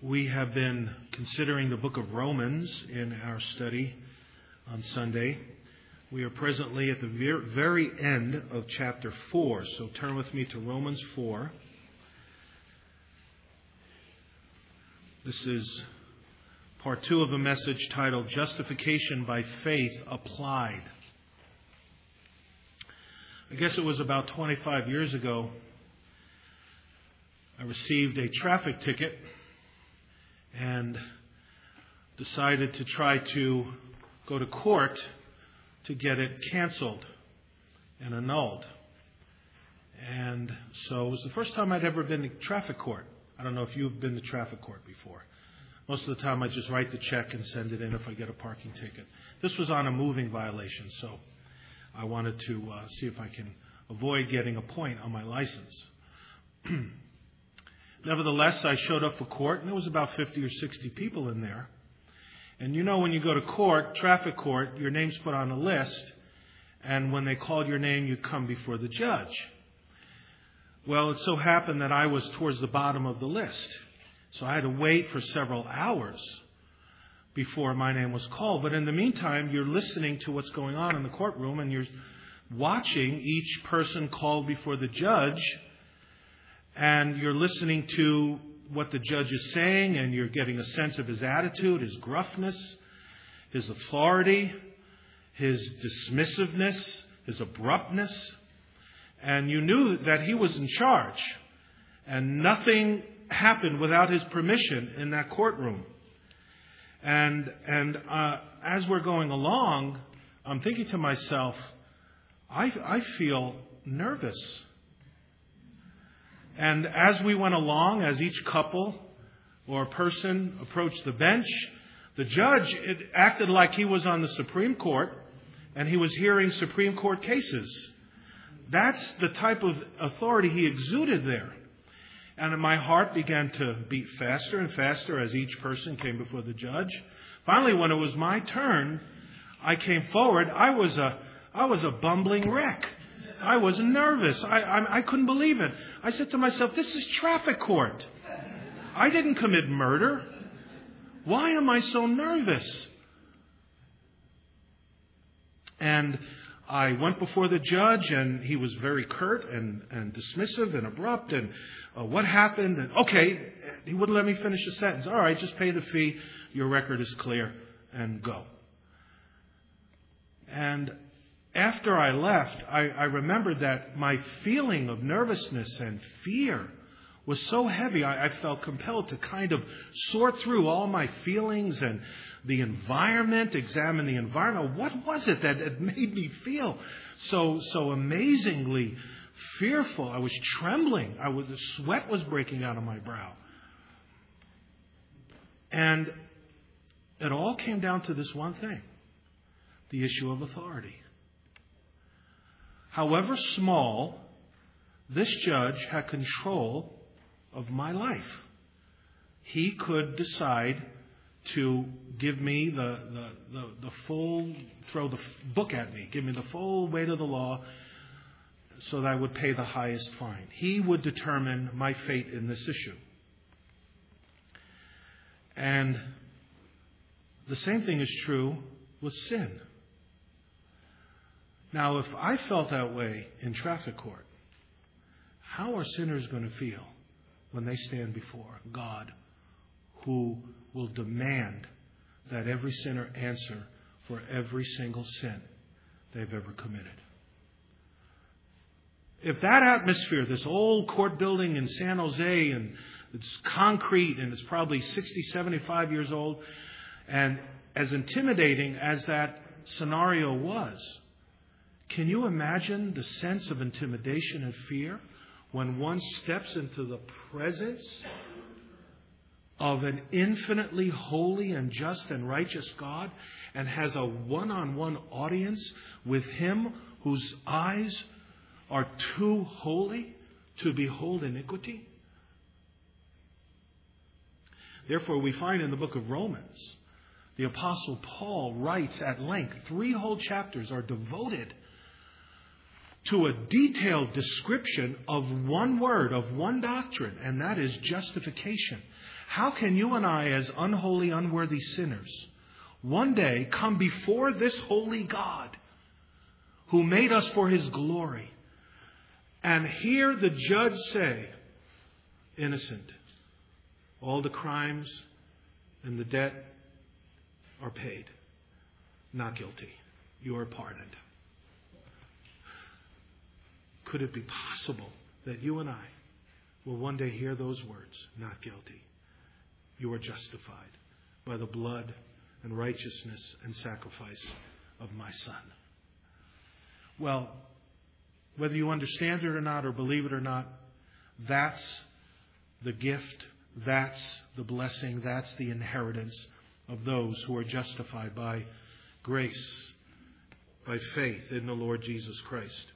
We have been considering the book of Romans in our study on Sunday. We are presently at the very end of chapter 4. So turn with me to Romans 4. This is part 2 of a message titled Justification by Faith Applied. I guess it was about 25 years ago, I received a traffic ticket and decided to try to go to court to get it canceled and annulled. And so it was the first time I'd ever been to traffic court. I don't know if you've been to traffic court before. Most of the time I just write the check and send it in if I get a parking ticket. This was on a moving violation, so I wanted to see if I can avoid getting a point on my license. Nevertheless, I showed up for court, and there was about 50 or 60 people in there. And you know, when you go to court, traffic court, your name's put on a list, and when they called your name, you come before the judge. Well, it so happened that I was towards the bottom of the list, so I had to wait for several hours before my name was called. But in the meantime, you're listening to what's going on in the courtroom, and you're watching each person called before the judge, and you're listening to what the judge is saying, and you're getting a sense of his attitude, his gruffness, his authority, his dismissiveness, his abruptness. And you knew that he was in charge, and nothing happened without his permission in that courtroom. And as we're going along, I'm thinking to myself, I feel nervous. And as we went along, as each couple or person approached the bench, the judge, it acted like he was on the Supreme Court and he was hearing Supreme Court cases. That's the type of authority he exuded there. And my heart began to beat faster and faster as each person came before the judge. Finally, when it was my turn, I came forward. I was a bumbling wreck. I was nervous. I couldn't believe it. I said to myself, this is traffic court. I didn't commit murder. Why am I so nervous? And I went before the judge, and he was very curt and dismissive and abrupt. And what happened? And okay, he wouldn't let me finish the sentence. All right, just pay the fee. Your record is clear, and go. And after I left, I remembered that my feeling of nervousness and fear was so heavy, I felt compelled to kind of sort through all my feelings and the environment, examine the environment. What was it that made me feel so amazingly fearful? I was trembling. The sweat was breaking out of my brow. And it all came down to this one thing, the issue of authority. However small, this judge had control of my life. He could decide to give me the full, throw the book at me, give me the full weight of the law so that I would pay the highest fine. He would determine my fate in this issue. And the same thing is true with sin. Now, if I felt that way in traffic court, how are sinners going to feel when they stand before God, who will demand that every sinner answer for every single sin they've ever committed? If that atmosphere, this old court building in San Jose, and it's concrete and it's probably 60, 75 years old, and as intimidating as that scenario was, can you imagine the sense of intimidation and fear when one steps into the presence of an infinitely holy and just and righteous God and has a one-on-one audience with Him whose eyes are too holy to behold iniquity? Therefore, we find in the book of Romans, the Apostle Paul writes at length. 3 whole chapters are devoted to a detailed description of one word, of one doctrine, and that is justification. How can you and I, as unholy, unworthy sinners, one day come before this holy God who made us for His glory and hear the judge say, innocent, all the crimes and the debt are paid, not guilty, you are pardoned? Could it be possible that you and I will one day hear those words, not guilty, you are justified by the blood and righteousness and sacrifice of my Son? Well, whether you understand it or not, or believe it or not, that's the gift, that's the blessing, that's the inheritance of those who are justified by grace, by faith in the Lord Jesus Christ.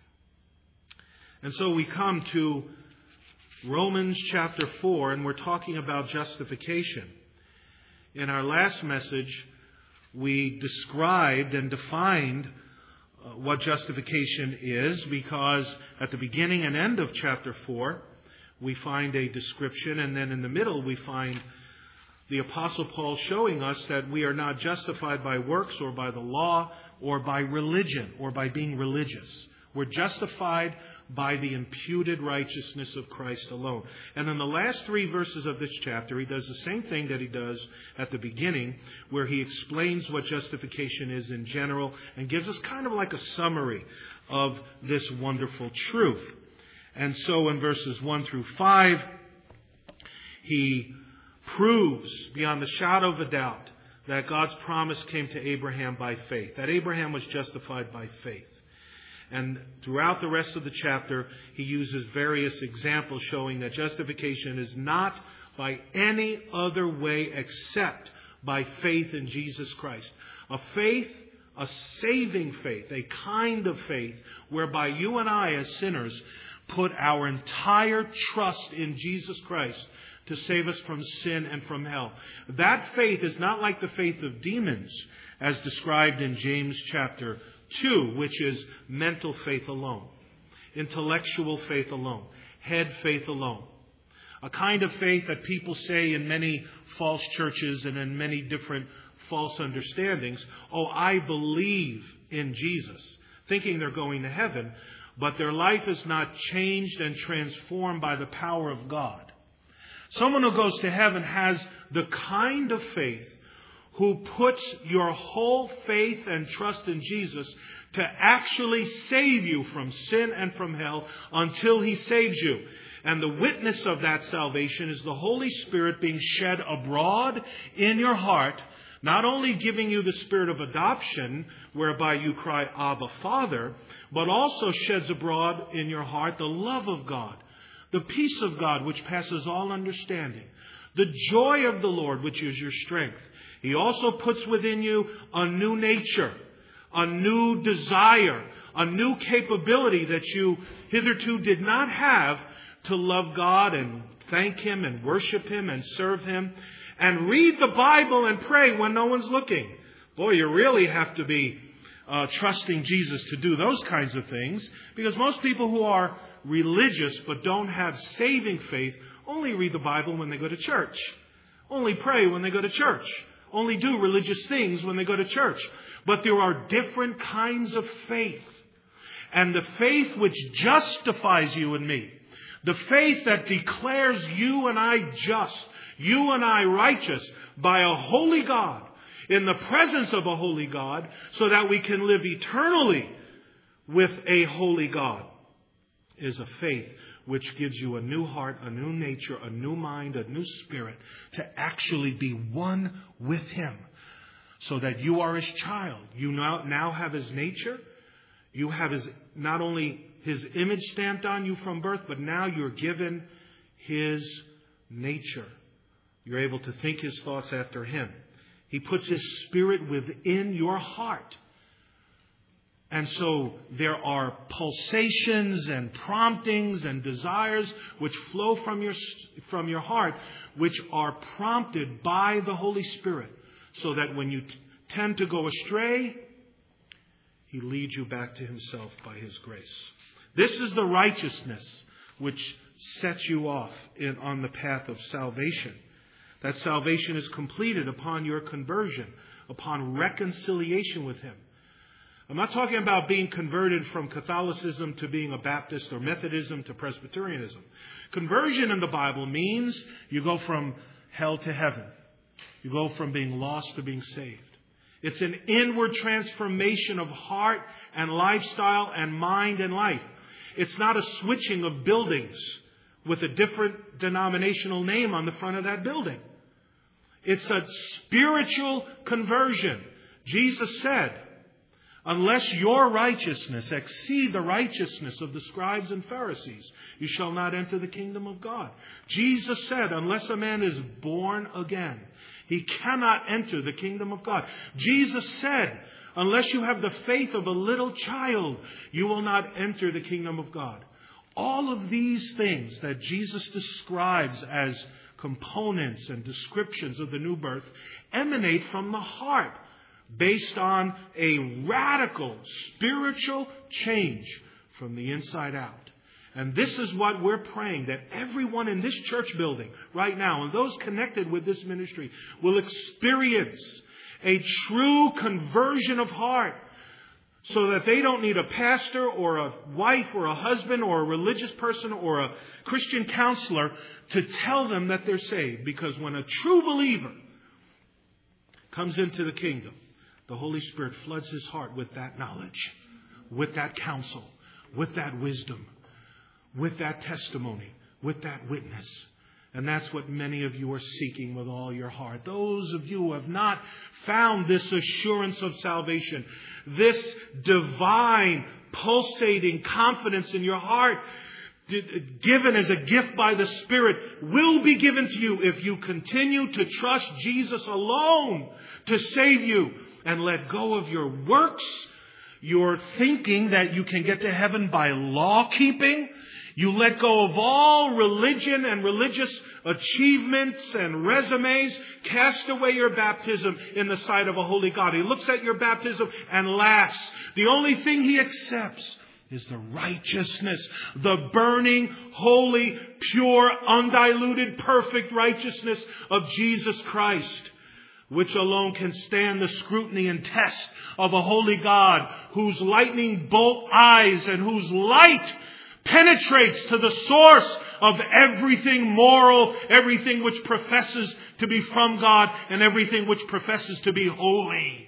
And so we come to Romans chapter 4, and we're talking about justification. In our last message, we described and defined what justification is, because at the beginning and end of chapter 4, we find a description, and then in the middle we find the Apostle Paul showing us that we are not justified by works or by the law or by religion or by being religious. We're justified by the imputed righteousness of Christ alone. And in the last 3 verses of this chapter, he does the same thing that he does at the beginning, where he explains what justification is in general and gives us kind of like a summary of this wonderful truth. And so in verses 1 through 5, he proves beyond the shadow of a doubt that God's promise came to Abraham by faith, that Abraham was justified by faith. And throughout the rest of the chapter, he uses various examples showing that justification is not by any other way except by faith in Jesus Christ. A faith, a saving faith, a kind of faith whereby you and I as sinners put our entire trust in Jesus Christ to save us from sin and from hell. That faith is not like the faith of demons as described in James chapter 2, which is mental faith alone, intellectual faith alone, head faith alone. A kind of faith that people say in many false churches and in many different false understandings, oh, I believe in Jesus, thinking they're going to heaven, but their life is not changed and transformed by the power of God. Someone who goes to heaven has the kind of faith who puts your whole faith and trust in Jesus to actually save you from sin and from hell until He saves you. And the witness of that salvation is the Holy Spirit being shed abroad in your heart, not only giving you the spirit of adoption, whereby you cry, Abba, Father, but also sheds abroad in your heart the love of God, the peace of God, which passes all understanding, the joy of the Lord, which is your strength. He also puts within you a new nature, a new desire, a new capability that you hitherto did not have to love God and thank Him and worship Him and serve Him and read the Bible and pray when no one's looking. Boy, you really have to be trusting Jesus to do those kinds of things, because most people who are religious but don't have saving faith only read the Bible when they go to church, only pray when they go to church, only do religious things when they go to church. But there are different kinds of faith. And the faith which justifies you and me, the faith that declares you and I just, you and I righteous by a holy God, in the presence of a holy God, so that we can live eternally with a holy God, is a faith which gives you a new heart, a new nature, a new mind, a new spirit, to actually be one with Him, so that you are His child. You now have His nature. You have not only His image stamped on you from birth, but now you're given His nature. You're able to think His thoughts after Him. He puts His Spirit within your heart. And so there are pulsations and promptings and desires which flow from your heart, which are prompted by the Holy Spirit, so that when you tend to go astray, He leads you back to Himself by His grace. This is the righteousness which sets you off on the path of salvation. That salvation is completed upon your conversion, upon reconciliation with Him. I'm not talking about being converted from Catholicism to being a Baptist or Methodism to Presbyterianism. Conversion in the Bible means you go from hell to heaven. You go from being lost to being saved. It's an inward transformation of heart and lifestyle and mind and life. It's not a switching of buildings with a different denominational name on the front of that building. It's a spiritual conversion. Jesus said, unless your righteousness exceed the righteousness of the scribes and Pharisees, you shall not enter the kingdom of God. Jesus said, unless a man is born again, he cannot enter the kingdom of God. Jesus said, unless you have the faith of a little child, you will not enter the kingdom of God. All of these things that Jesus describes as components and descriptions of the new birth emanate from the heart, based on a radical spiritual change from the inside out. And this is what we're praying, that everyone in this church building right now, and those connected with this ministry, will experience a true conversion of heart, so that they don't need a pastor or a wife or a husband or a religious person or a Christian counselor to tell them that they're saved. Because when a true believer comes into the kingdom, the Holy Spirit floods his heart with that knowledge, with that counsel, with that wisdom, with that testimony, with that witness. And that's what many of you are seeking with all your heart. Those of you who have not found this assurance of salvation, this divine, pulsating confidence in your heart, given as a gift by the Spirit, will be given to you if you continue to trust Jesus alone to save you and let go of your works, your thinking that you can get to heaven by law keeping. You let go of all religion and religious achievements and resumes. Cast away your baptism in the sight of a holy God. He looks at your baptism and laughs. The only thing He accepts is the righteousness, the burning, holy, pure, undiluted, perfect righteousness of Jesus Christ, which alone can stand the scrutiny and test of a holy God, whose lightning bolt eyes and whose light penetrates to the source of everything moral, everything which professes to be from God, and everything which professes to be holy.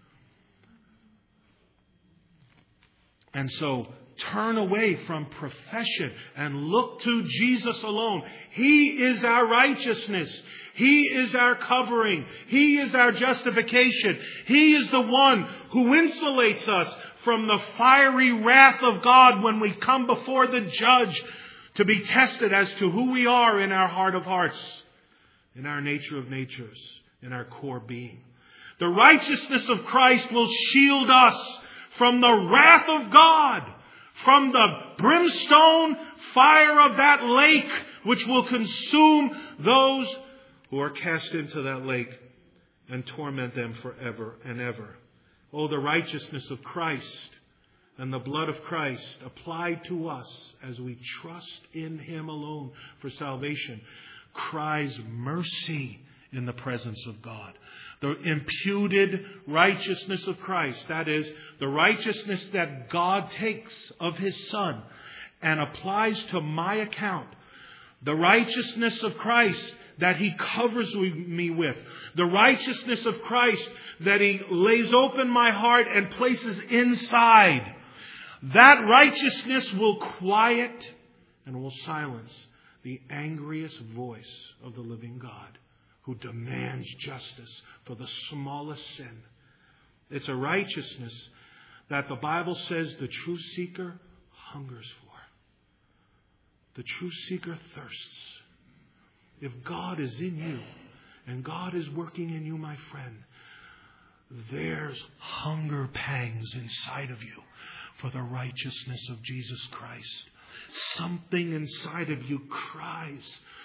And so, turn away from profession and look to Jesus alone. He is our righteousness. He is our covering. He is our justification. He is the one who insulates us from the fiery wrath of God when we come before the judge to be tested as to who we are in our heart of hearts, in our nature of natures, in our core being. The righteousness of Christ will shield us from the wrath of God, from the brimstone fire of that lake, which will consume those who are cast into that lake and torment them forever and ever. Oh, the righteousness of Christ and the blood of Christ applied to us as we trust in Him alone for salvation cries mercy in the presence of God. The imputed righteousness of Christ, that is, the righteousness that God takes of His Son and applies to my account. The righteousness of Christ that He covers me with. The righteousness of Christ that He lays open my heart and places inside. That righteousness will quiet and will silence the angriest voice of the living God, who demands justice for the smallest sin. It's a righteousness that the Bible says the true seeker hungers for. The true seeker thirsts. If God is in you and God is working in you, my friend, there's hunger pangs inside of you for the righteousness of Jesus Christ. Something inside of you cries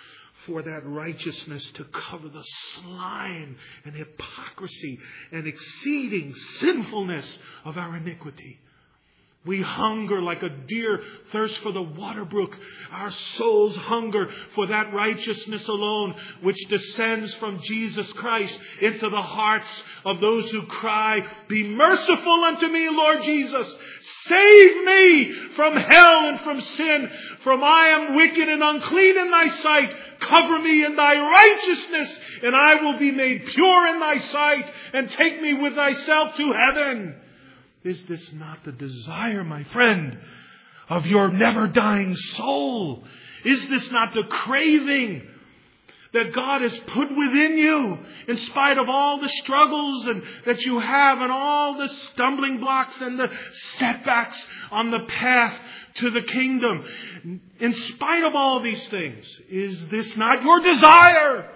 for that righteousness to cover the slime and hypocrisy and exceeding sinfulness of our iniquity. We hunger like a deer thirsts for the water brook. Our souls hunger for that righteousness alone, which descends from Jesus Christ into the hearts of those who cry, "Be merciful unto me, Lord Jesus. Save me from hell and from sin, for I am wicked and unclean in thy sight. Cover me in thy righteousness, and I will be made pure in thy sight, and take me with thyself to heaven." Is this not the desire, my friend, of your never-dying soul? Is this not the craving that God has put within you in spite of all the struggles that you have and all the stumbling blocks and the setbacks on the path to the kingdom? In spite of all these things, is this not your desire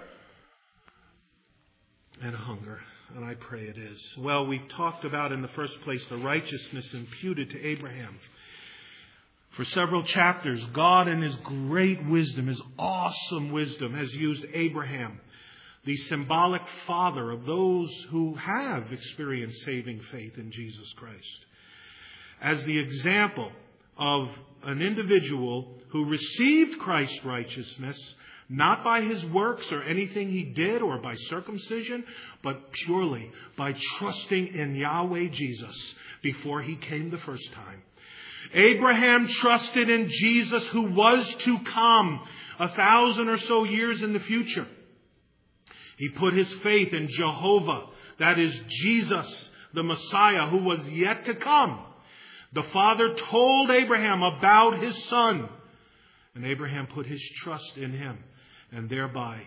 and hunger? And I pray it is. Well, we've talked about in the first place the righteousness imputed to Abraham. For several chapters, God in His great wisdom, His awesome wisdom, has used Abraham, the symbolic father of those who have experienced saving faith in Jesus Christ, as the example of an individual who received Christ's righteousness not by his works or anything he did or by circumcision, but purely by trusting in Yahweh Jesus before He came the first time. Abraham trusted in Jesus who was to come 1,000 or so years in the future. He put his faith in Jehovah, that is Jesus, the Messiah, who was yet to come. The Father told Abraham about His Son, and Abraham put his trust in Him. And thereby,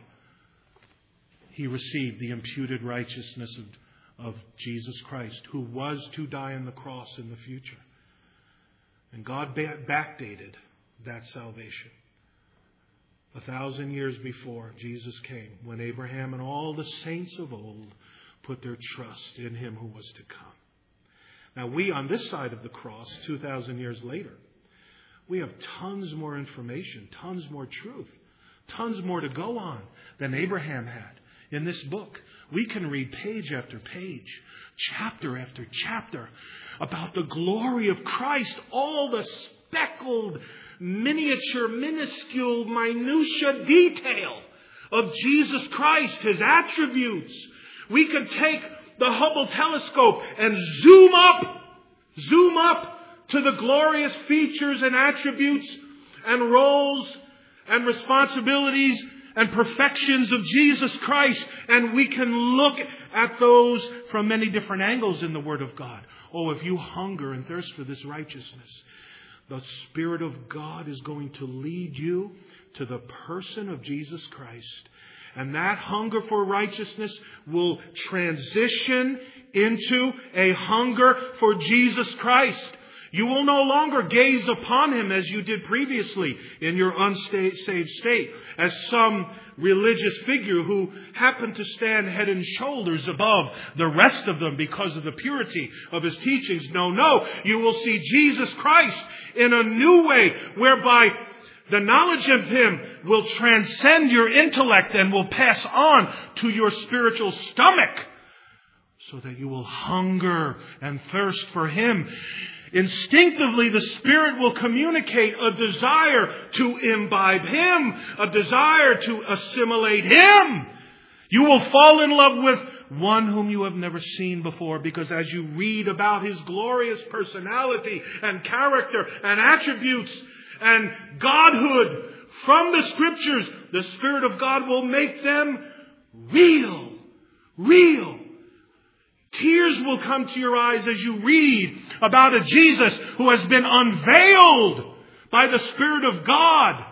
he received the imputed righteousness of Jesus Christ, who was to die on the cross in the future. And God backdated that salvation 1,000 years before Jesus came, when Abraham and all the saints of old put their trust in Him who was to come. Now we, on this side of the cross, 2,000 years later, we have tons more information, tons more truth. Tons more to go on than Abraham had in this book. We can read page after page, chapter after chapter about the glory of Christ, all the speckled, miniature, minuscule, minutiae detail of Jesus Christ, His attributes. We could take the Hubble telescope and zoom up to the glorious features and attributes and roles and responsibilities and perfections of Jesus Christ. And we can look at those from many different angles in the Word of God. Oh, if you hunger and thirst for this righteousness, the Spirit of God is going to lead you to the person of Jesus Christ. And that hunger for righteousness will transition into a hunger for Jesus Christ. You will no longer gaze upon Him as you did previously in your unsaved state, as some religious figure who happened to stand head and shoulders above the rest of them because of the purity of His teachings. No, you will see Jesus Christ in a new way, whereby the knowledge of Him will transcend your intellect and will pass on to your spiritual stomach, so that you will hunger and thirst for Him. Instinctively, the Spirit will communicate a desire to imbibe Him, a desire to assimilate Him. You will fall in love with one whom you have never seen before, because as you read about His glorious personality and character and attributes and Godhood from the Scriptures, the Spirit of God will make them real. Tears will come to your eyes as you read about a Jesus who has been unveiled by the Spirit of God.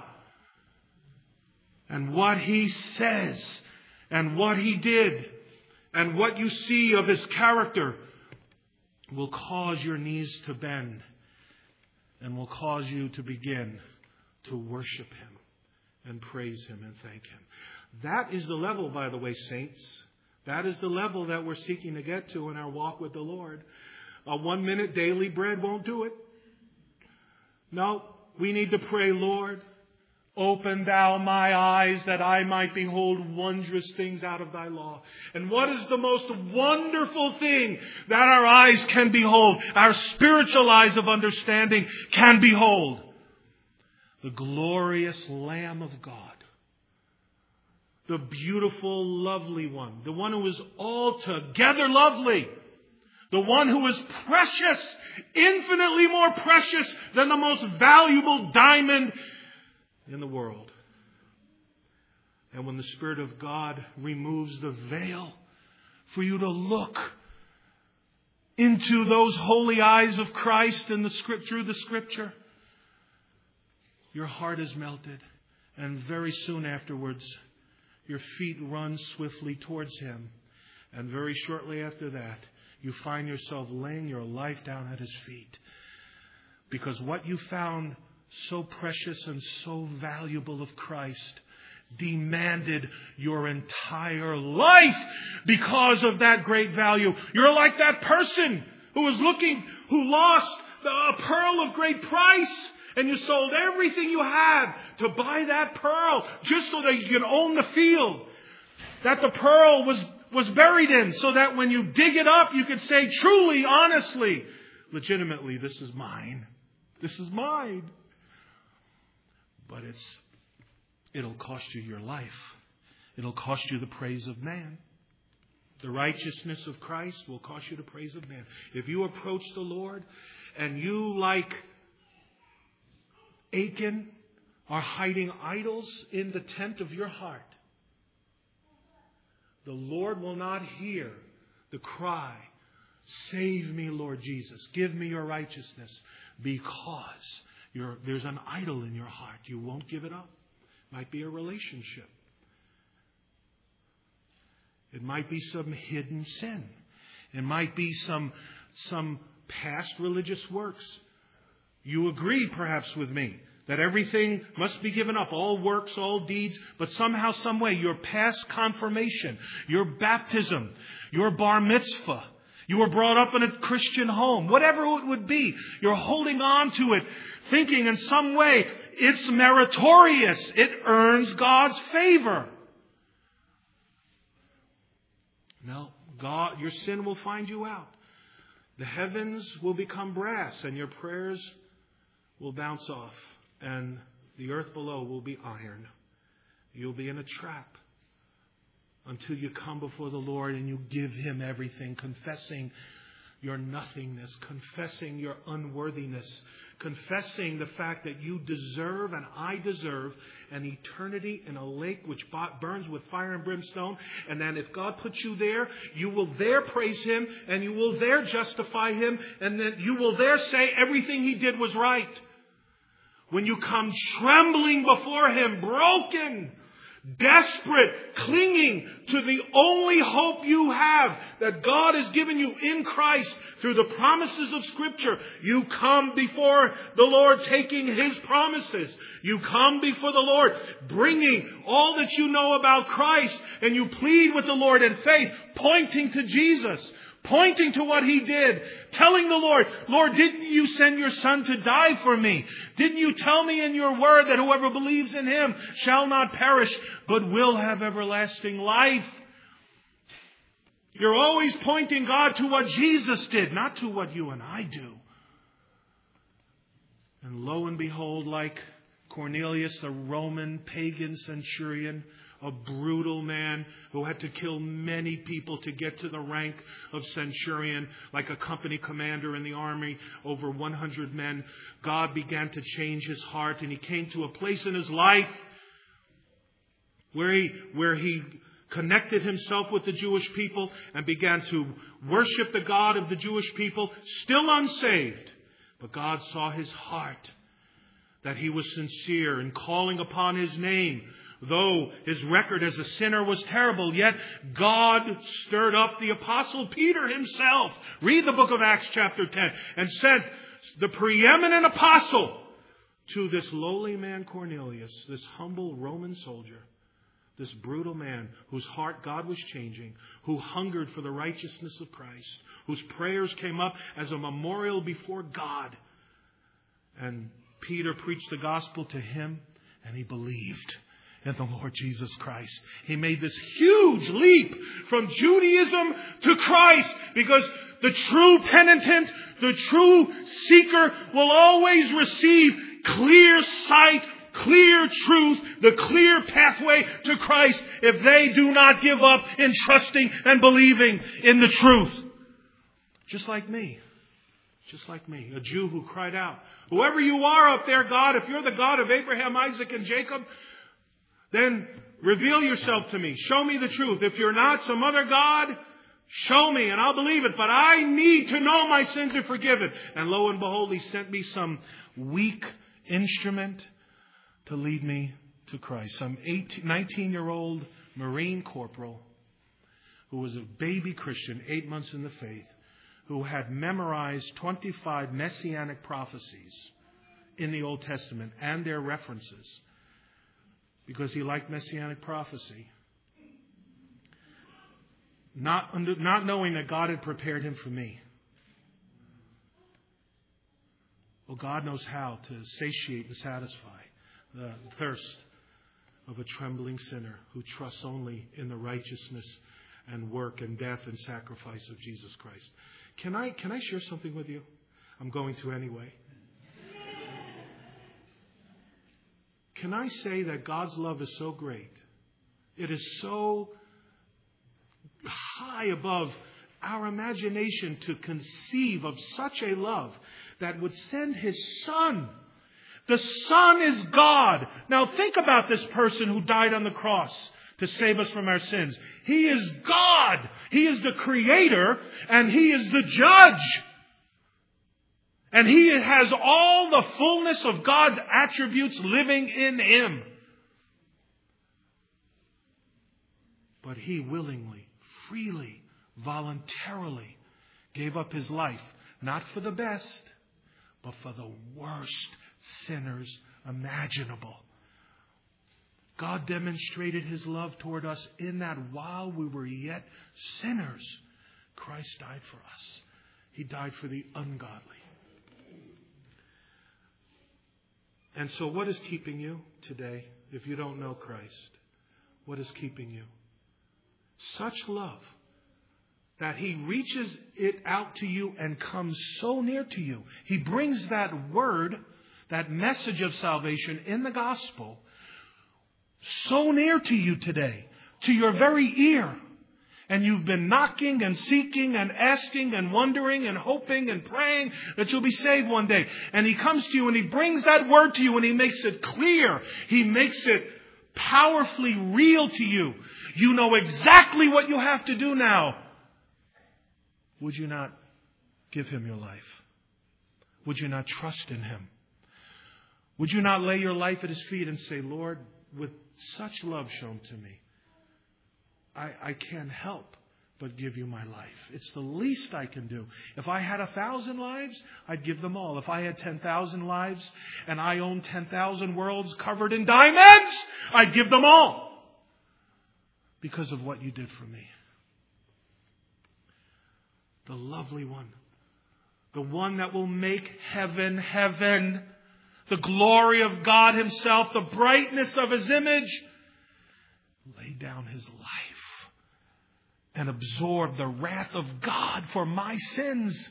And what He says and what He did and what you see of His character will cause your knees to bend and will cause you to begin to worship Him and praise Him and thank Him. That is the level, by the way, saints. That is the level that we're seeking to get to in our walk with the Lord. A 1-minute daily bread won't do it. No, we need to pray, Lord, Open thou my eyes that I might behold wondrous things out of thy law. And what is the most wonderful thing that our eyes can behold, our spiritual eyes of understanding can behold? The glorious Lamb of God. The beautiful, lovely one. The one who is altogether lovely. The one who is precious, infinitely more precious than the most valuable diamond in the world. And when the Spirit of God removes the veil for you to look into those holy eyes of Christ in through the Scripture, your heart is melted, and very soon afterwards, your feet run swiftly towards Him. And very shortly after that, you find yourself laying your life down at His feet. Because what you found so precious and so valuable of Christ demanded your entire life because of that great value. You're like that person who lost a pearl of great price, and you sold everything you had to buy that pearl just so that you could own the field that the pearl was buried in, so that when you dig it up, you could say truly, honestly, legitimately, this is mine. This is mine. But it'll cost you your life. It'll cost you the praise of man. The righteousness of Christ will cost you the praise of man. If you approach the Lord and you, like Achan, are hiding idols in the tent of your heart, the Lord will not hear the cry, "Save me, Lord Jesus. Give me your righteousness," because there's an idol in your heart. You won't give it up. It might be a relationship. It might be some hidden sin. It might be some past religious works. You agree perhaps with me that everything must be given up, all works, all deeds, but somehow, some way, your past confirmation, your baptism, your bar mitzvah, you were brought up in a Christian home, whatever it would be, you're holding on to it, thinking in some way it's meritorious, it earns God's favor. No, God, your sin will find you out. The heavens will become brass and your prayers will bounce off, and the earth below will be iron. You'll be in a trap until you come before the Lord and you give Him everything, confessing your nothingness, confessing your unworthiness, confessing the fact that you deserve and I deserve an eternity in a lake which burns with fire and brimstone. And then if God puts you there, you will there praise Him and you will there justify Him, and then you will there say everything He did was right. When you come trembling before Him, broken, desperate, clinging to the only hope you have that God has given you in Christ through the promises of Scripture, you come before the Lord taking His promises. You come before the Lord bringing all that you know about Christ, and you plead with the Lord in faith, pointing to Jesus, pointing to what He did, telling the Lord, "Lord, didn't you send your Son to die for me? Didn't you tell me in your word that whoever believes in Him shall not perish, but will have everlasting life?" You're always pointing God to what Jesus did, not to what you and I do. And lo and behold, like Cornelius, a Roman pagan centurion, a brutal man who had to kill many people to get to the rank of centurion, like a company commander in the army, over 100 men, God began to change his heart, and he came to a place in his life where he connected himself with the Jewish people and began to worship the God of the Jewish people, still unsaved. But God saw his heart, that he was sincere in calling upon His name. Though his record as a sinner was terrible, yet God stirred up the Apostle Peter himself. Read the book of Acts chapter 10. And sent the preeminent apostle to this lowly man Cornelius, this humble Roman soldier, this brutal man whose heart God was changing, who hungered for the righteousness of Christ, whose prayers came up as a memorial before God. And Peter preached the gospel to him, and he believed in the Lord Jesus Christ. He made this huge leap from Judaism to Christ, because the true penitent, the true seeker will always receive clear sight, clear truth, the clear pathway to Christ if they do not give up in trusting and believing in the truth. Just like me. Just like me. A Jew who cried out, "Whoever you are up there, God, if you're the God of Abraham, Isaac, and Jacob, then reveal yourself to me. Show me the truth. If you're not some other God, show me and I'll believe it. But I need to know my sins are forgiven." And lo and behold, he sent me some weak instrument to lead me to Christ. Some 19-year-old Marine corporal who was a baby Christian, 8 months in the faith, who had memorized 25 messianic prophecies in the Old Testament and their references because he liked messianic prophecy. Not knowing that God had prepared him for me. Well, God knows how to satiate and satisfy the thirst of a trembling sinner who trusts only in the righteousness and work and death and sacrifice of Jesus Christ. Can I share something with you? I'm going to anyway. Can I say that God's love is so great? It is so high above our imagination to conceive of such a love that would send His Son. The Son is God. Now think about this person who died on the cross to save us from our sins. He is God. He is the Creator and He is the Judge. And He has all the fullness of God's attributes living in Him. But He willingly, freely, voluntarily gave up His life, not for the best, but for the worst sinners imaginable. God demonstrated His love toward us in that while we were yet sinners, Christ died for us. He died for the ungodly. And so what is keeping you today if you don't know Christ? What is keeping you? Such love that He reaches it out to you and comes so near to you. He brings that word, that message of salvation in the gospel so near to you today, to your very ear. And you've been knocking and seeking and asking and wondering and hoping and praying that you'll be saved one day. And He comes to you and He brings that word to you and He makes it clear. He makes it powerfully real to you. You know exactly what you have to do now. Would you not give Him your life? Would you not trust in Him? Would you not lay your life at His feet and say, Lord, with such love shown to me, I can't help but give you my life. It's the least I can do. If I had 1,000 lives, I'd give them all. If I had 10,000 lives and I owned 10,000 worlds covered in diamonds, I'd give them all. Because of what you did for me. The lovely one. The one that will make heaven, heaven. The glory of God Himself. The brightness of His image. Laid down His life. And absorbed the wrath of God for my sins.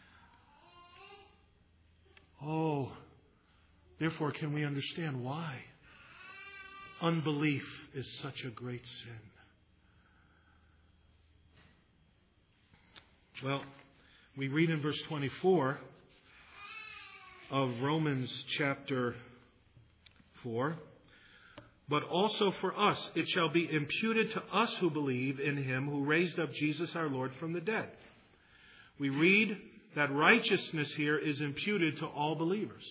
Oh, therefore can we understand why unbelief is such a great sin. Well, we read in verse 24 of Romans chapter 4, but also for us it shall be imputed to us who believe in Him who raised up Jesus our Lord from the dead. We read that righteousness here is imputed to all believers.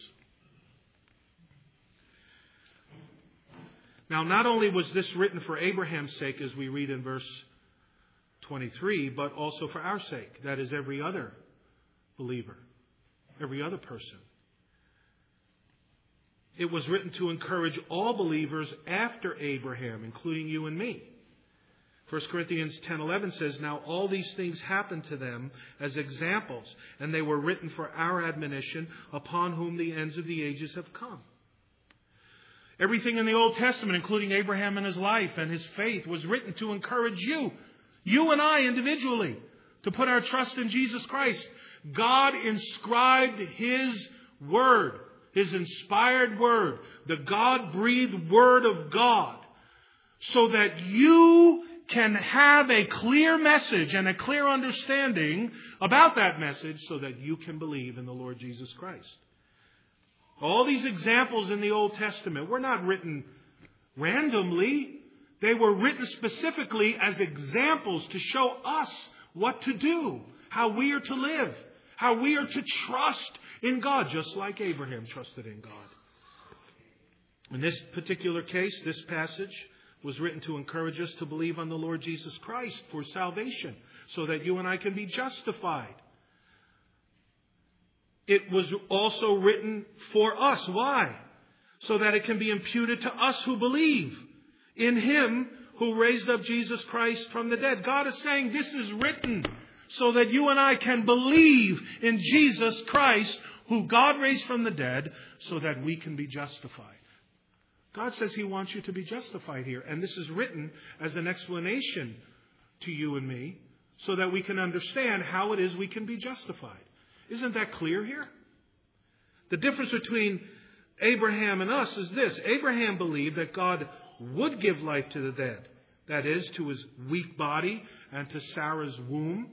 Now, not only was this written for Abraham's sake, as we read in verse 23, but also for our sake. That is, every other believer, every other person. It was written to encourage all believers after Abraham, including you and me. 1 Corinthians 10:11 says, now all these things happened to them as examples, and they were written for our admonition, upon whom the ends of the ages have come. Everything in the Old Testament, including Abraham and his life and his faith, was written to encourage you and I individually, to put our trust in Jesus Christ. God inscribed His Word, His inspired Word, the God-breathed Word of God, so that you can have a clear message and a clear understanding about that message so that you can believe in the Lord Jesus Christ. All these examples in the Old Testament were not written randomly. They were written specifically as examples to show us what to do, how we are to live, how we are to trust in God, just like Abraham trusted in God. In this particular case, this passage was written to encourage us to believe on the Lord Jesus Christ for salvation, so that you and I can be justified. It was also written for us. Why? So that it can be imputed to us who believe in Him who raised up Jesus Christ from the dead. God is saying this is written so that you and I can believe in Jesus Christ, who God raised from the dead, so that we can be justified. God says He wants you to be justified here. And this is written as an explanation to you and me so that we can understand how it is we can be justified. Isn't that clear here? The difference between Abraham and us is this. Abraham believed that God would give life to the dead. That is, to his weak body and to Sarah's womb.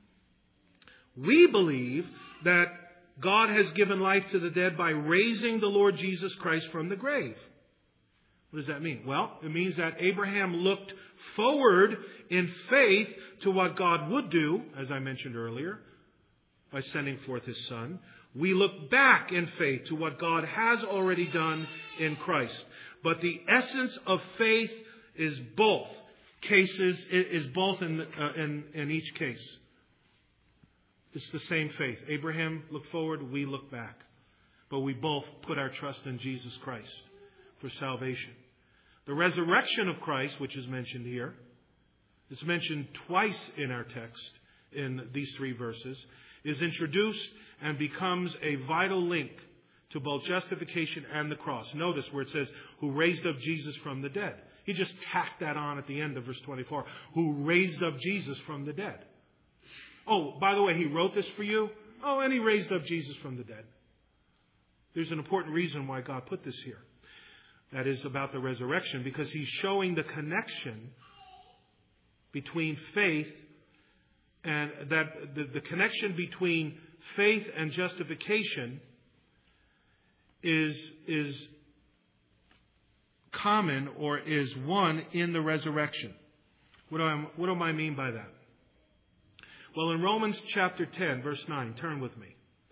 We believe that God has given life to the dead by raising the Lord Jesus Christ from the grave. What does that mean? Well, it means that Abraham looked forward in faith to what God would do, as I mentioned earlier, by sending forth His Son. We look back in faith to what God has already done in Christ. But the essence of faith is both cases, is both in each case. It's the same faith. Abraham looked forward, we look back. But we both put our trust in Jesus Christ for salvation. The resurrection of Christ, which is mentioned here, it's mentioned twice in our text in these 3 verses, is introduced and becomes a vital link to both justification and the cross. Notice where it says, who raised up Jesus from the dead. He just tacked that on at the end of verse 24. Who raised up Jesus from the dead. Oh, by the way, He wrote this for you. Oh, and He raised up Jesus from the dead. There's an important reason why God put this here. That is about the resurrection, because He's showing the connection between faith and that the connection between faith and justification is common, or is one in the resurrection. What do I mean by that? Well, in Romans chapter 10, verse 9, turn with me.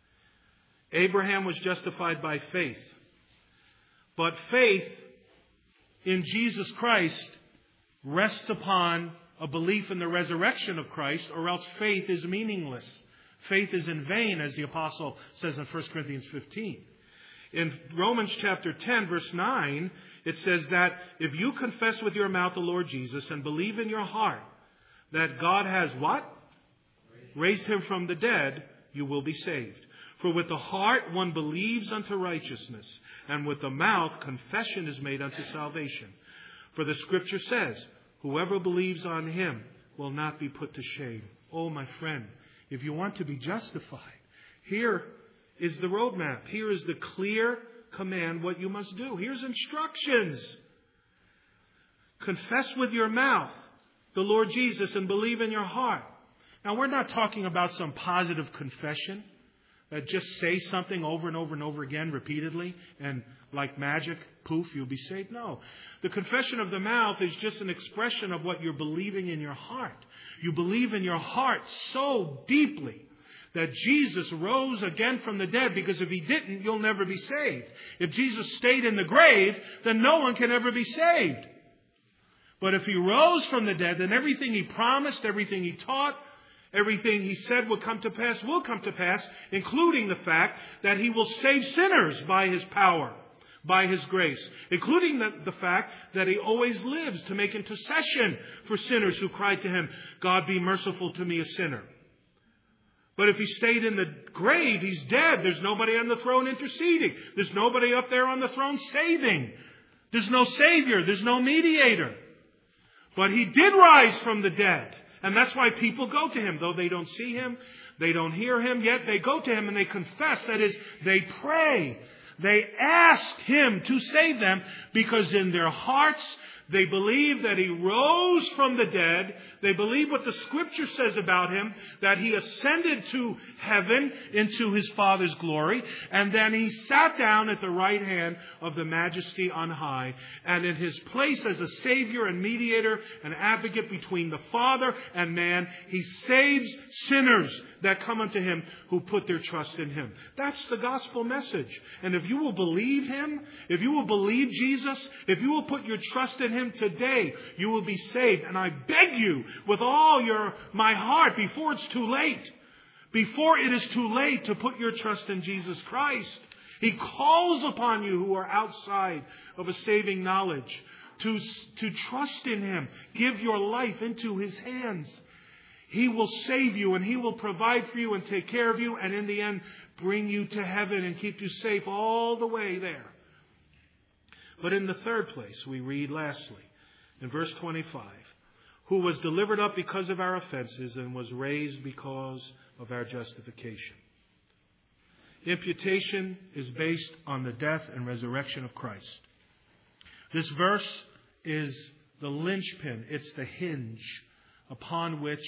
Abraham was justified by faith. But faith in Jesus Christ rests upon a belief in the resurrection of Christ, or else faith is meaningless. Faith is in vain, as the apostle says in 1 Corinthians 15. In Romans chapter 10, verse 9, it says that if you confess with your mouth the Lord Jesus and believe in your heart that God has what? Raised Him from the dead, you will be saved. For with the heart one believes unto righteousness, and with the mouth confession is made unto salvation. For the Scripture says, whoever believes on Him will not be put to shame. Oh, my friend, if you want to be justified, here is the roadmap. Here is the clear command what you must do. Here's instructions. Confess with your mouth the Lord Jesus and believe in your heart. Now, we're not talking about some positive confession that just say something over and over and over again repeatedly, and like magic, poof, you'll be saved. No. The confession of the mouth is just an expression of what you're believing in your heart. You believe in your heart so deeply that Jesus rose again from the dead, because if He didn't, you'll never be saved. If Jesus stayed in the grave, then no one can ever be saved. But if He rose from the dead, then everything He promised, everything He taught, everything He said would come to pass will come to pass, including the fact that He will save sinners by His power, by His grace, including the fact that He always lives to make intercession for sinners who cry to Him, God, be merciful to me, a sinner. But if He stayed in the grave, He's dead. There's nobody on the throne interceding. There's nobody up there on the throne saving. There's no Savior. There's no mediator. But He did rise from the dead. And that's why people go to Him. Though they don't see Him, they don't hear Him, yet they go to Him and they confess. That is, they pray. They ask Him to save them because in their hearts they believe that He rose from the dead. They believe what the Scripture says about Him, that He ascended to heaven into His Father's glory, and then He sat down at the right hand of the Majesty on high. And in His place as a Savior and mediator, an advocate between the Father and man, He saves sinners that come unto Him who put their trust in Him. That's the gospel message. And if you will believe Him, if you will believe Jesus, if you will put your trust in Him today, you will be saved. And I beg you with all my heart, before it's too late, before it is too late to put your trust in Jesus Christ. He calls upon you who are outside of a saving knowledge to trust in Him. Give your life into His hands. He will save you and He will provide for you and take care of you and in the end bring you to heaven and keep you safe all the way there. But in the third place, we read lastly, in verse 25, who was delivered up because of our offenses and was raised because of our justification. Imputation is based on the death and resurrection of Christ. This verse is the linchpin. It's the hinge upon which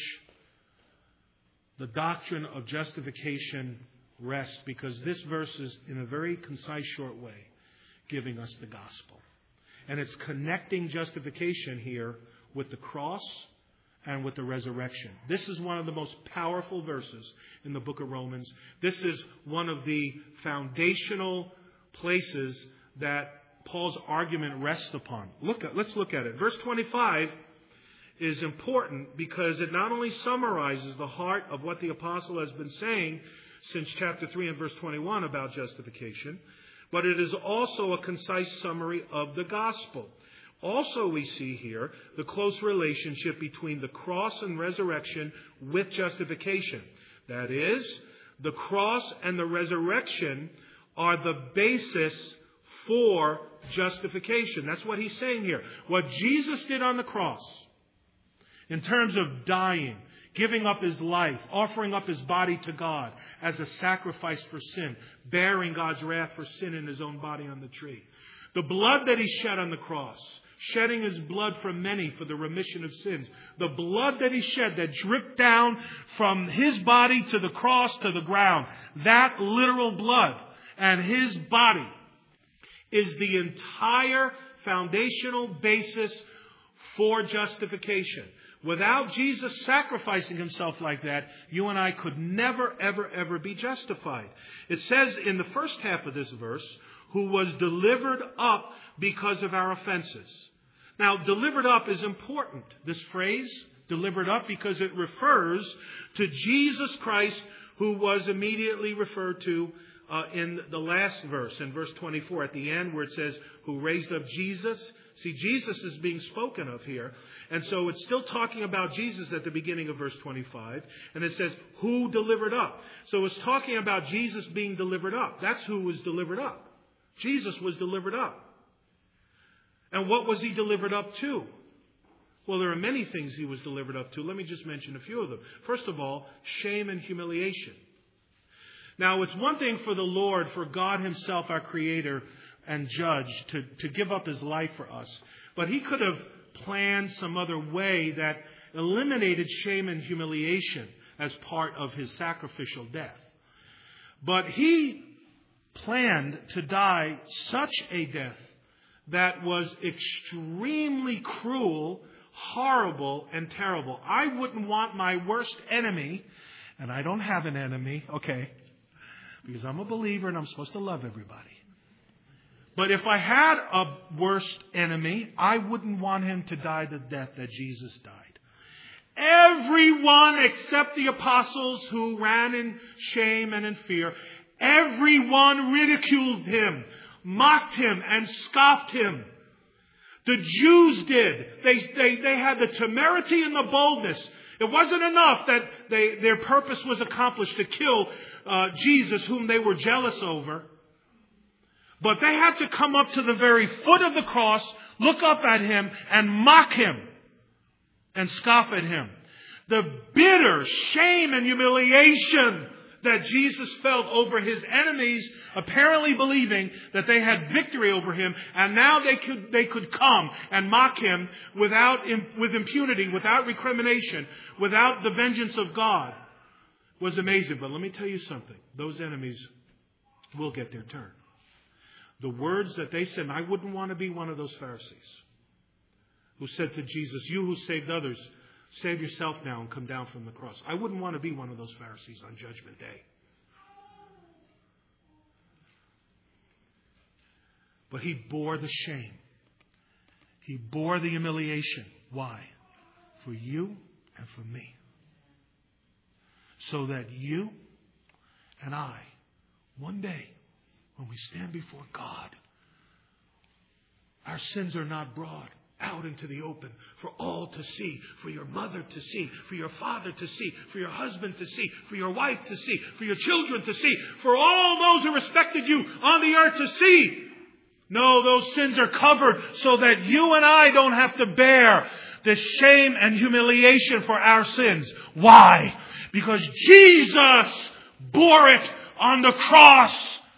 the doctrine of justification rests, because this verse is, in a very concise, short way, giving us the gospel. And it's connecting justification here with the cross and with the resurrection. This is one of the most powerful verses in the book of Romans. This is one of the foundational places that Paul's argument rests upon. Let's look at it. Verse 25 is important because it not only summarizes the heart of what the apostle has been saying since chapter 3 and verse 21 about justification, but it is also a concise summary of the gospel. Also, we see here the close relationship between the cross and resurrection with justification. That is, the cross and the resurrection are the basis for justification. That's what he's saying here. What Jesus did on the cross, in terms of dying, giving up His life, offering up His body to God as a sacrifice for sin, bearing God's wrath for sin in His own body on the tree. The blood that He shed on the cross, shedding His blood for many for the remission of sins. The blood that He shed that dripped down from His body to the cross to the ground. That literal blood and His body is the entire foundational basis for justification. Without Jesus sacrificing Himself like that, you and I could never, ever, ever be justified. It says in the first half of this verse, who was delivered up because of our offenses. Now, delivered up is important. This phrase, delivered up, because it refers to Jesus Christ, who was immediately referred to in the last verse, in verse 24, at the end where it says, who raised up Jesus. See, Jesus is being spoken of here. And so it's still talking about Jesus at the beginning of verse 25. And it says, who delivered up. So it's talking about Jesus being delivered up. That's who was delivered up. Jesus was delivered up. And what was He delivered up to? Well, there are many things He was delivered up to. Let me just mention a few of them. First of all, shame and humiliation. Now, it's one thing for the Lord, for God Himself, our Creator and Judge, to give up His life for us. But He could have planned some other way that eliminated shame and humiliation as part of His sacrificial death. But He planned to die such a death that was extremely cruel, horrible, and terrible. I wouldn't want my worst enemy, and I don't have an enemy, okay, because I'm a believer and I'm supposed to love everybody. But if I had a worst enemy, I wouldn't want him to die the death that Jesus died. Everyone except the apostles who ran in shame and in fear, everyone ridiculed Him, mocked Him, and scoffed Him. The Jews did. They had the temerity and the boldness. It wasn't enough that their purpose was accomplished to kill Jesus, whom they were jealous over. But they had to come up to the very foot of the cross, look up at him, and mock him and scoff at him. The bitter shame and humiliation that Jesus felt over his enemies, apparently believing that they had victory over him, and now they could come and mock him with impunity, without recrimination, without the vengeance of God, was amazing. But let me tell you something. Those enemies will get their turn. The words that they said, and I wouldn't want to be one of those Pharisees who said to Jesus, "You who saved others, save yourself now and come down from the cross." I wouldn't want to be one of those Pharisees on Judgment Day. But he bore the shame. He bore the humiliation. Why? For you and for me. So that you and I, one day, when we stand before God, our sins are not brought out into the open for all to see, for your mother to see, for your father to see, for your husband to see, for your wife to see, for your children to see, for all those who respected you on the earth to see. No, those sins are covered so that you and I don't have to bear the shame and humiliation for our sins. Why? Because Jesus bore it on the cross.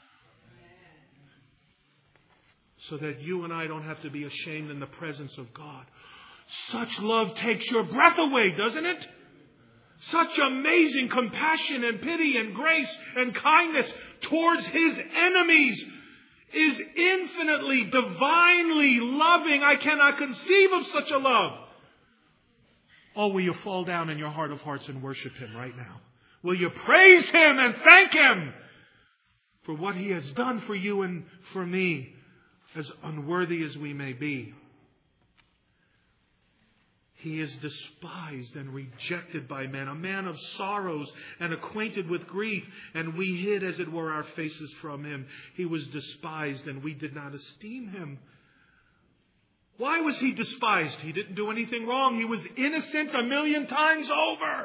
So that you and I don't have to be ashamed in the presence of God. Such love takes your breath away, doesn't it? Such amazing compassion and pity and grace and kindness towards his enemies is infinitely, divinely loving. I cannot conceive of such a love. Oh, will you fall down in your heart of hearts and worship him right now? Will you praise him and thank him for what he has done for you and for me, as unworthy as we may be? He is despised and rejected by men, a man of sorrows and acquainted with grief, and we hid, as it were, our faces from him. He was despised, and we did not esteem him. Why was he despised? He didn't do anything wrong. He was innocent 1,000,000 times over.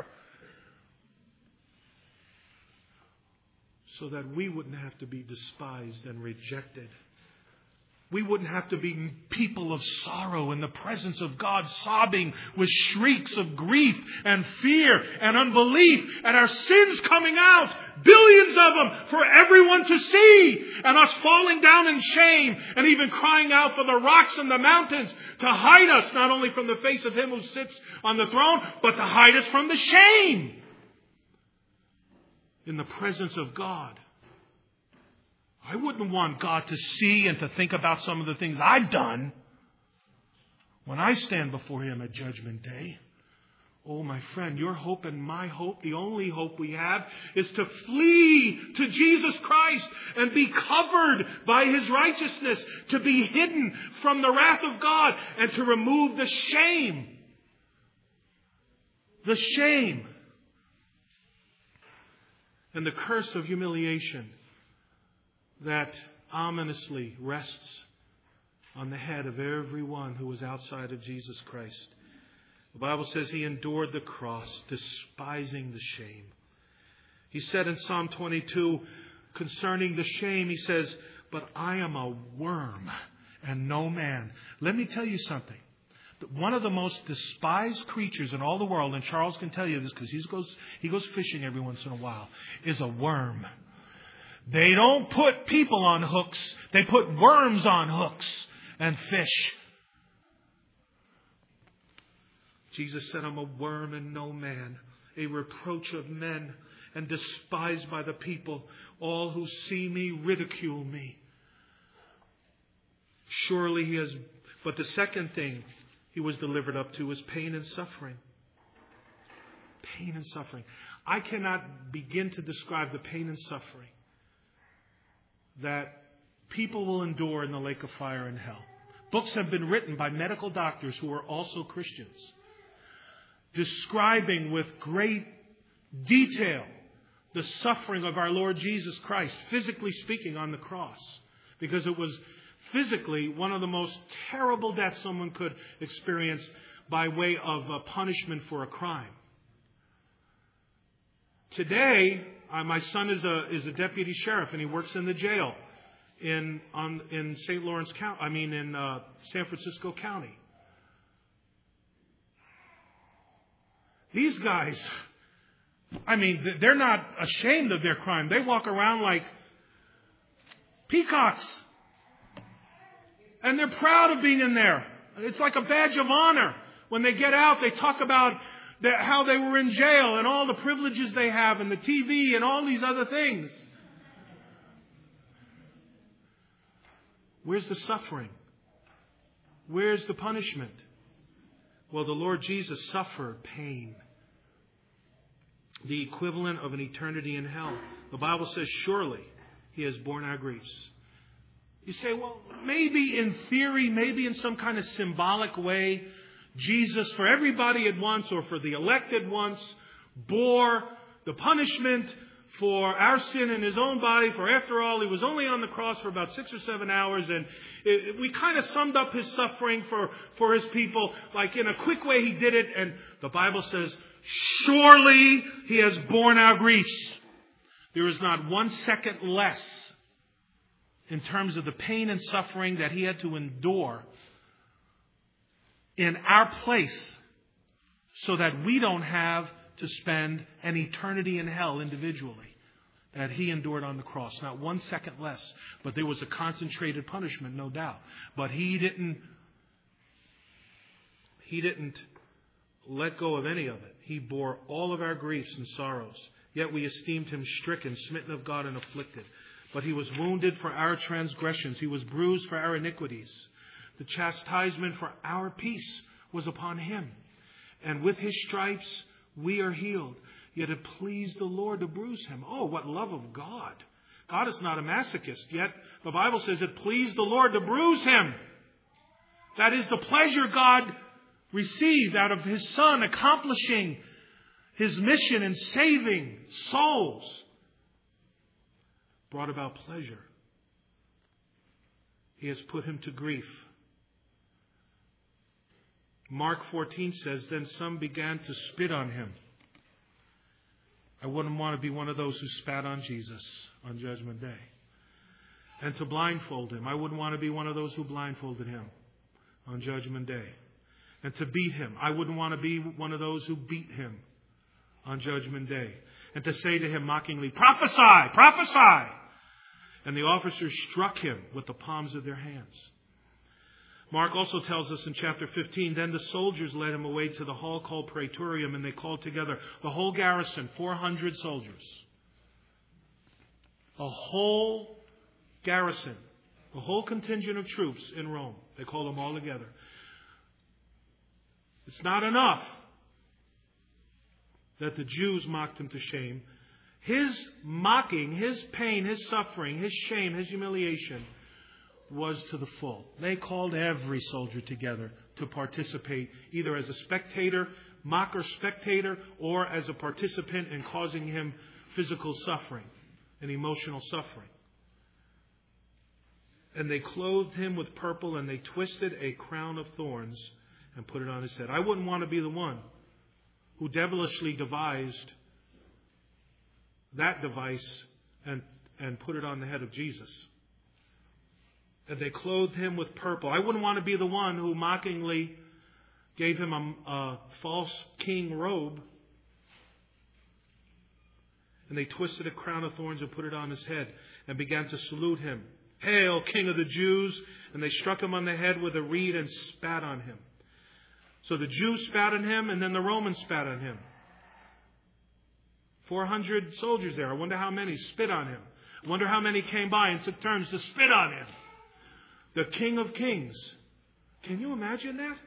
So that we wouldn't have to be despised and rejected. We wouldn't have to be people of sorrow in the presence of God, sobbing with shrieks of grief and fear and unbelief, and our sins coming out, billions of them, for everyone to see, and us falling down in shame and even crying out for the rocks and the mountains to hide us, not only from the face of him who sits on the throne, but to hide us from the shame in the presence of God. I wouldn't want God to see and to think about some of the things I've done when I stand before him at Judgment Day. Oh, my friend, your hope and my hope, the only hope we have, is to flee to Jesus Christ and be covered by his righteousness, to be hidden from the wrath of God, and to remove the shame. The shame and the curse of humiliation that ominously rests on the head of everyone who is outside of Jesus Christ. The Bible says he endured the cross, despising the shame. He said in Psalm 22, concerning the shame, he says, "But I am a worm and no man." Let me tell you something. One of the most despised creatures in all the world, and Charles can tell you this because he goes fishing every once in a while, is a worm. They don't put people on hooks. They put worms on hooks and fish. Jesus said, "I'm a worm and no man, a reproach of men and despised by the people. All who see me ridicule me." Surely he has... But the second thing he was delivered up to was pain and suffering. Pain and suffering. I cannot begin to describe the pain and suffering that people will endure in the lake of fire in hell. Books have been written by medical doctors who are also Christians, describing with great detail the suffering of our Lord Jesus Christ, physically speaking, on the cross. Because it was physically one of the most terrible deaths someone could experience by way of a punishment for a crime. Today, my son is a deputy sheriff, and he works in the jail. in St. Lawrence County. In San Francisco County. These guys, they're not ashamed of their crime. They walk around like peacocks. And they're proud of being in there. It's like a badge of honor. When they get out, they talk about how they were in jail and all the privileges they have and the TV and all these other things. Where's the suffering? Where's the punishment? Well, the Lord Jesus suffered pain. The equivalent of an eternity in hell. The Bible says, surely He has borne our griefs. You say, well, maybe in theory, maybe in some kind of symbolic way, Jesus, for everybody at once or for the elect at once, bore the punishment for our sin in His own body. For after all, He was only on the cross for about 6 or 7 hours. And we kind of summed up His suffering for His people. Like in a quick way He did it. And the Bible says, surely He has borne our griefs. There is not 1 second less in terms of the pain and suffering that He had to endure in our place so that we don't have to spend an eternity in hell individually that He endured on the cross. Not 1 second less. But there was a concentrated punishment, no doubt. But He didn't let go of any of it. He bore all of our griefs and sorrows. Yet we esteemed Him stricken, smitten of God, and afflicted. But He was wounded for our transgressions. He was bruised for our iniquities. The chastisement for our peace was upon Him. And with His stripes we are healed. Yet it pleased the Lord to bruise Him. Oh, what love of God. God is not a masochist. Yet the Bible says it pleased the Lord to bruise Him. That is the pleasure God received out of His Son accomplishing His mission in saving souls. Brought about pleasure. He has put Him to grief. Mark 14 says, then some began to spit on Him. I wouldn't want to be one of those who spat on Jesus on Judgment Day. And to blindfold Him. I wouldn't want to be one of those who blindfolded Him on Judgment Day. And to beat Him. I wouldn't want to be one of those who beat Him on Judgment Day. And to say to Him mockingly, prophesy, prophesy. And the officers struck Him with the palms of their hands. Mark also tells us in chapter 15, then the soldiers led Him away to the hall called Praetorium, and they called together the whole garrison, 400 soldiers. A whole garrison, a whole contingent of troops in Rome. They called them all together. It's not enough that the Jews mocked Him to shame. His mocking, His pain, His suffering, His shame, His humiliation was to the full. They called every soldier together to participate, either as a spectator, mocker spectator, or as a participant in causing Him physical suffering and emotional suffering. And they clothed Him with purple, and they twisted a crown of thorns and put it on His head. I wouldn't want to be the one who devilishly devised that device and put it on the head of Jesus. And they clothed Him with purple. I wouldn't want to be the one who mockingly gave Him a false king robe. And they twisted a crown of thorns and put it on His head and began to salute Him. Hail, King of the Jews! And they struck Him on the head with a reed and spat on Him. So the Jews spat on Him, and then the Romans spat on Him. 400 soldiers there. I wonder how many spit on Him. I wonder how many came by and took turns to spit on Him. The King of Kings. Can you imagine that?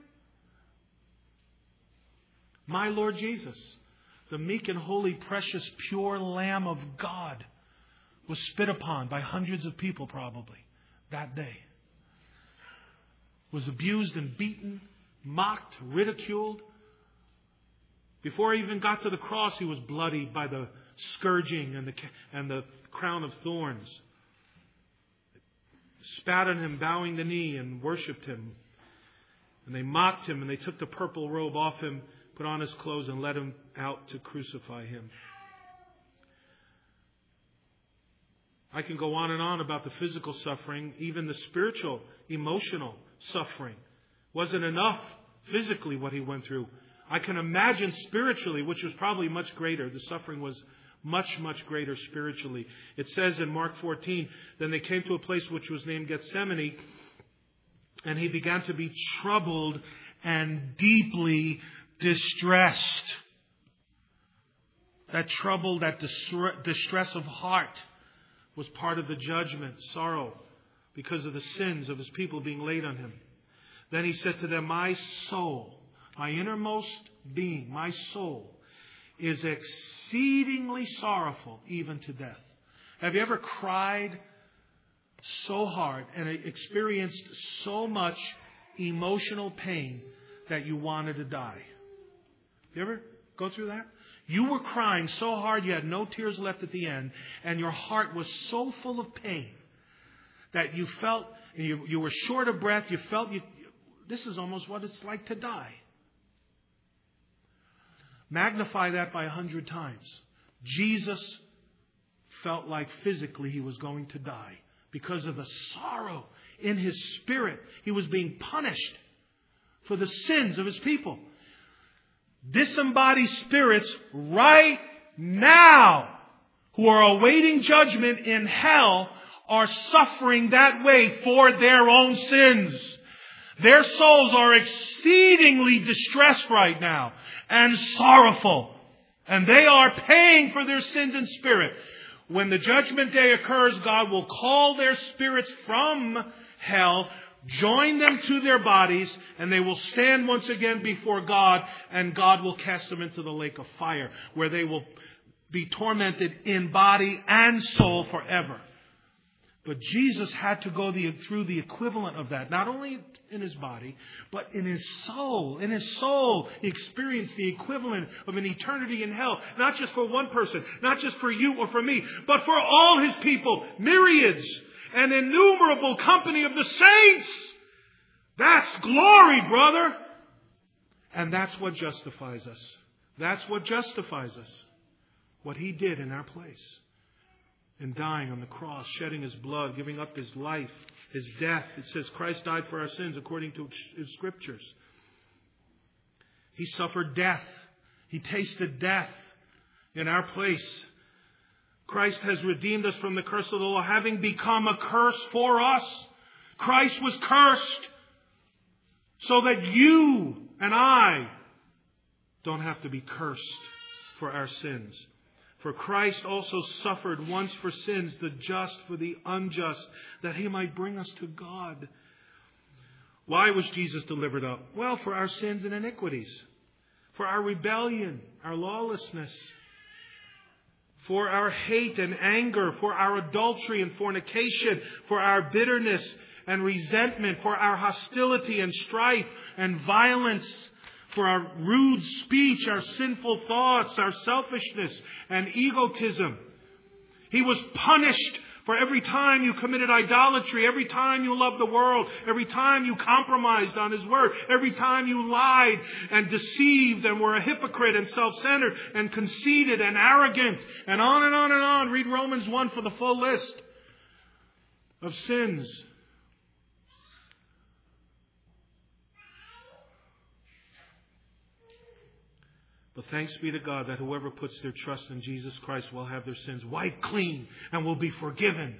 My Lord Jesus, the meek and holy, precious, pure Lamb of God, was spit upon by hundreds of people probably that day. Was abused and beaten, mocked, ridiculed. Before he even got to the cross, He was bloodied by the scourging and the crown of thorns. Spat on Him, bowing the knee, and worshipped Him. And they mocked Him, and they took the purple robe off Him, put on His clothes, and led Him out to crucify Him. I can go on and on about the physical suffering, even the spiritual, emotional suffering. Wasn't enough physically what he went through. I can imagine spiritually, which was probably much greater. The suffering was much, much greater spiritually. It says in Mark 14, then they came to a place which was named Gethsemane, and he began to be troubled and deeply distressed. That trouble, that distress of heart was part of the judgment, sorrow, because of the sins of his people being laid on him. Then he said to them, my soul, my innermost being, my soul, is exceedingly sorrowful, even to death. Have you ever cried so hard and experienced so much emotional pain that you wanted to die? You ever go through that? You were crying so hard you had no tears left at the end, and your heart was so full of pain that you felt you were short of breath. You felt this is almost what it's like to die. Magnify that by 100 times. Jesus felt like physically he was going to die because of the sorrow in his spirit. He was being punished for the sins of his people. Disembodied spirits right now who are awaiting judgment in hell are suffering that way for their own sins. Their souls are exceedingly distressed right now and sorrowful. And they are paying for their sins in spirit. When the judgment day occurs, God will call their spirits from hell, join them to their bodies, and they will stand once again before God, and God will cast them into the lake of fire, where they will be tormented in body and soul forever. But Jesus had to go through the equivalent of that, not only in his body, but in his soul. In his soul, he experienced the equivalent of an eternity in hell. Not just for one person, not just for you or for me, but for all his people, myriads, an innumerable company of the saints. That's glory, brother. And that's what justifies us. That's what justifies us. What he did in our place. And dying on the cross, shedding his blood, giving up his life, his death. It says Christ died for our sins according to his scriptures. He suffered death. He tasted death in our place. Christ has redeemed us from the curse of the law, having become a curse for us. Christ was cursed so that you and I don't have to be cursed for our sins. For Christ also suffered once for sins, the just for the unjust, that he might bring us to God. Why was Jesus delivered up? Well, for our sins and iniquities, for our rebellion, our lawlessness, for our hate and anger, for our adultery and fornication, for our bitterness and resentment, for our hostility and strife and violence, for our rude speech, our sinful thoughts, our selfishness and egotism. He was punished for every time you committed idolatry, every time you loved the world, every time you compromised on his word, every time you lied and deceived and were a hypocrite and self-centered and conceited and arrogant, and on and on and on. Read Romans 1 for the full list of sins. But thanks be to God that whoever puts their trust in Jesus Christ will have their sins wiped clean and will be forgiven.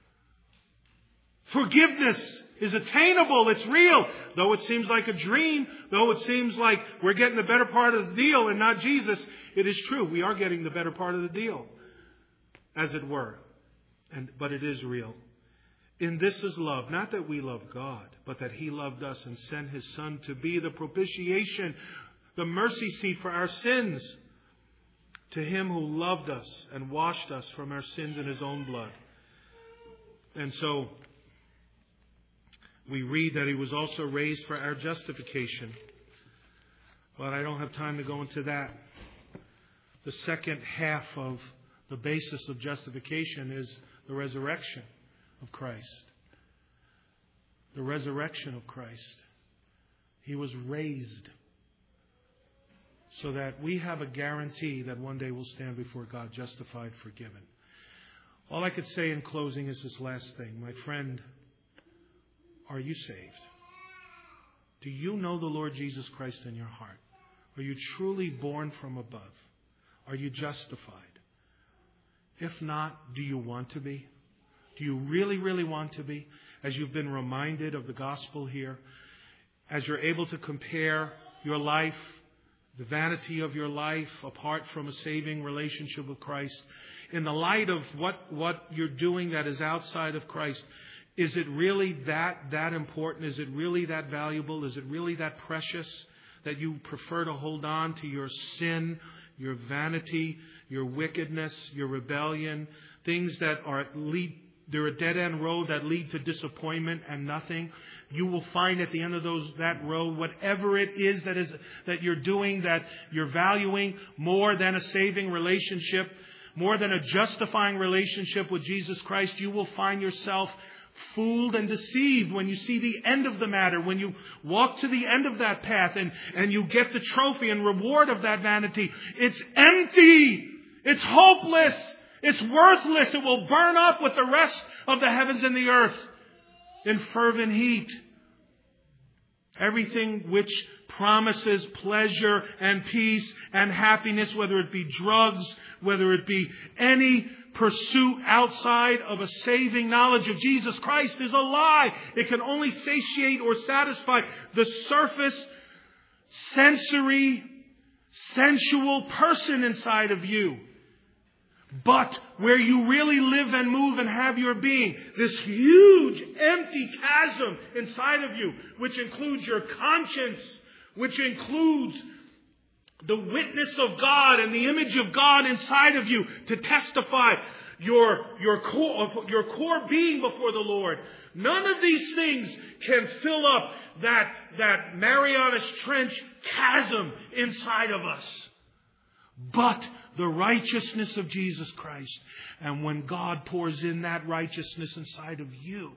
Forgiveness is attainable. It's real. Though it seems like a dream, though it seems like we're getting the better part of the deal and not Jesus, it is true. We are getting the better part of the deal, as it were. But it is real. In this is love, not that we love God, but that he loved us and sent his Son to be the propitiation, the mercy seat for our sins, to him who loved us and washed us from our sins in his own blood. And so we read that he was also raised for our justification. But I don't have time to go into that. The second half of the basis of justification is the resurrection of Christ. The resurrection of Christ. He was raised so that we have a guarantee that one day we'll stand before God justified, forgiven. All I could say in closing is this last thing. My friend, are you saved? Do you know the Lord Jesus Christ in your heart? Are you truly born from above? Are you justified? If not, do you want to be? Do you really, really want to be? As you've been reminded of the gospel here, as you're able to compare your life, the vanity of your life apart from a saving relationship with Christ, in the light of what you're doing that is outside of Christ, is it really that important? Is it really that valuable? Is it really that precious that you prefer to hold on to your sin, your vanity, your wickedness, your rebellion, things that they're a dead-end road that lead to disappointment and nothing? You will find at the end of that road, whatever it is that you're doing, that you're valuing more than a saving relationship, more than a justifying relationship with Jesus Christ, you will find yourself fooled and deceived when you see the end of the matter, when you walk to the end of that path and you get the trophy and reward of that vanity. It's empty. It's hopeless. It's worthless. It will burn up with the rest of the heavens and the earth in fervent heat. Everything which promises pleasure and peace and happiness, whether it be drugs, whether it be any pursuit outside of a saving knowledge of Jesus Christ, is a lie. It can only satiate or satisfy the surface, sensory, sensual person inside of you. But where you really live and move and have your being, this huge empty chasm inside of you, which includes your conscience, which includes the witness of God and the image of God inside of you to testify your core being before the Lord. None of these things can fill up that Marianas Trench chasm inside of us. But the righteousness of Jesus Christ. And when God pours in that righteousness inside of you,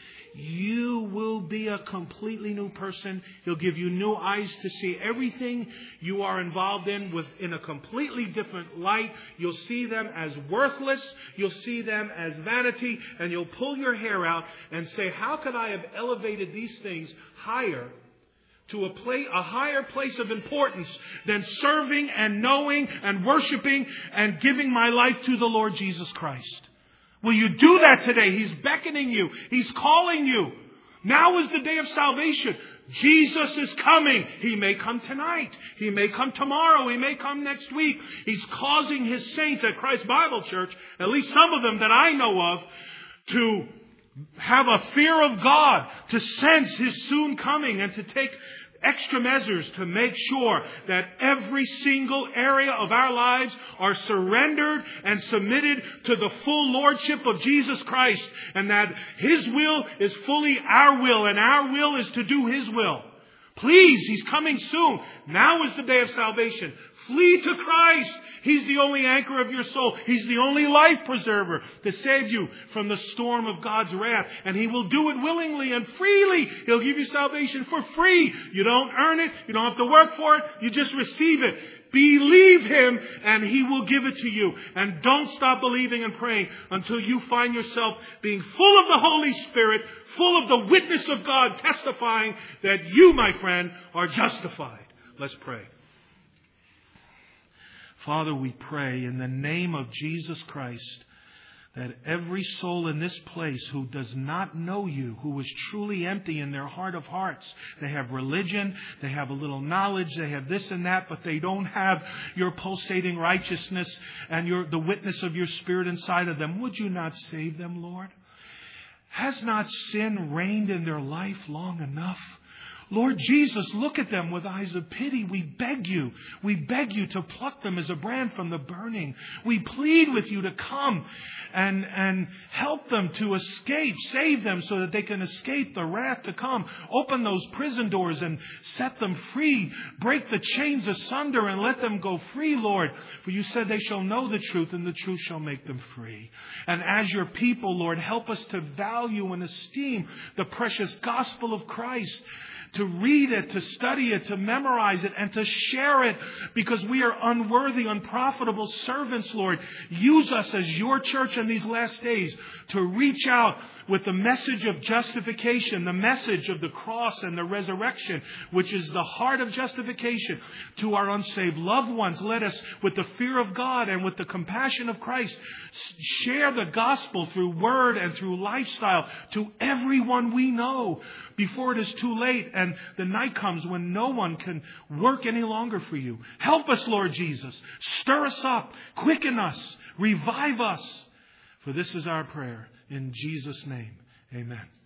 you will be a completely new person. He'll give you new eyes to see everything you are involved in in a completely different light. You'll see them as worthless. You'll see them as vanity. And you'll pull your hair out and say, how could I have elevated these things higher to a higher place of importance than serving and knowing and worshiping and giving my life to the Lord Jesus Christ? Will you do that today? He's beckoning you. He's calling you. Now is the day of salvation. Jesus is coming. He may come tonight. He may come tomorrow. He may come next week. He's causing His saints at Christ Bible Church, at least some of them that I know of, to have a fear of God, to sense His soon coming, and to take extra measures to make sure that every single area of our lives are surrendered and submitted to the full lordship of Jesus Christ, and that His will is fully our will, and our will is to do His will. Please, He's coming soon. Now is the day of salvation. Flee to Christ. He's the only anchor of your soul. He's the only life preserver to save you from the storm of God's wrath. And He will do it willingly and freely. He'll give you salvation for free. You don't earn it. You don't have to work for it. You just receive it. Believe Him and He will give it to you. And don't stop believing and praying until you find yourself being full of the Holy Spirit, full of the witness of God, testifying that you, my friend, are justified. Let's pray. Father, we pray in the name of Jesus Christ that every soul in this place who does not know You, who is truly empty in their heart of hearts, they have religion, they have a little knowledge, they have this and that, but they don't have Your pulsating righteousness and the witness of Your Spirit inside of them. Would You not save them, Lord? Has not sin reigned in their life long enough? Lord Jesus, look at them with eyes of pity. We beg You to pluck them as a brand from the burning. We plead with You to come and help them to escape. Save them so that they can escape the wrath to come. Open those prison doors and set them free. Break the chains asunder and let them go free, Lord. For You said they shall know the truth, and the truth shall make them free. And as Your people, Lord, help us to value and esteem the precious gospel of Christ, to read it, to study it, to memorize it, and to share it, because we are unworthy, unprofitable servants, Lord. Use us as your church in these last days to reach out with the message of justification, the message of the cross and the resurrection, which is the heart of justification, to our unsaved loved ones. Let us, with the fear of God and with the compassion of Christ, share the gospel through word and through lifestyle to everyone we know before it is too late and the night comes when no one can work any longer for you. Help us, Lord Jesus. Stir us up, quicken us, revive us. For this is our prayer. In Jesus' name, amen.